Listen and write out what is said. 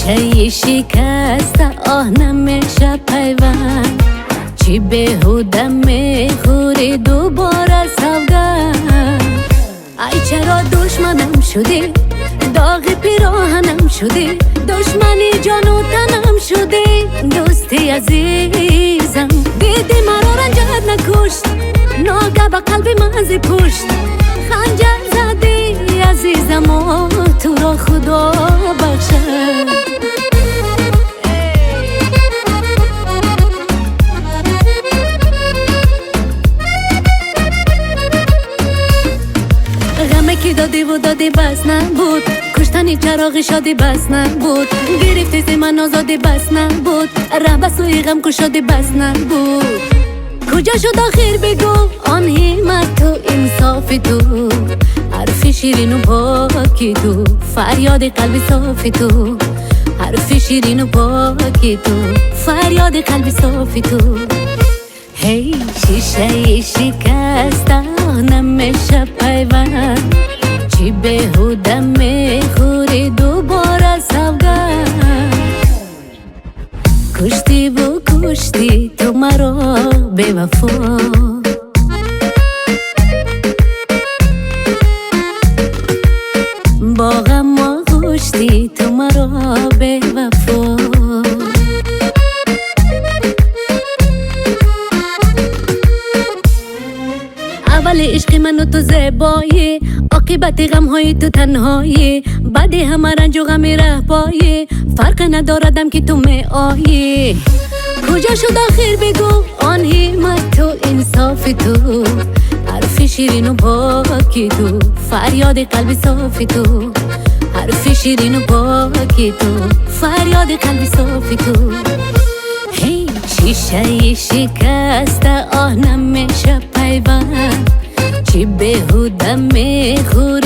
شیشه شکسته آه نمیشه پیوند چی بهوده میخوری دوباره سوگند ای چرا دشمنم شدی داغ پیراهنم شدی دشمنی جان و تنم شدی دوستی عزیزم دیدی مرا رنجت نکشت ناگه به قلب من زی پشت خنجر زدی عزیزم و تو را خدا بخشد غمه که دادی و دادی بس نبود کشتنی چراغی شادی بس نبود گرفتی زی من آزادی بس نبود ره به سوی غم کشادی بس نبود کجا شد آخر بگو آن همت تو انصافی تو حرف شیرین و پاکی تو فریاد قلبی صافی تو حرف شیرین و پاکی تو فریاد قلبی صافی تو هی شیشه شکسته نمیشه پیوند چی بهوده میخوری دوباره سوگند کشتی و کشتی تو مرا به وفا با غم و کشتی تو مرا به وفا اول عشق من و تو زیبایی عاقبت غم های تو تنهایی بعد همه رنج و غم ره پایی فرق نداردم که تو می آیی کجا شد آخر بگو آن همت تو انصافی تو حرف شیرین و پاکی تو فریاد قلبی صافی تو حرف شیرین و پاکی تو فریاد قلبی صافی تو هی شیشه شکسته آه نمیشه پیوند چی بهوده میخوری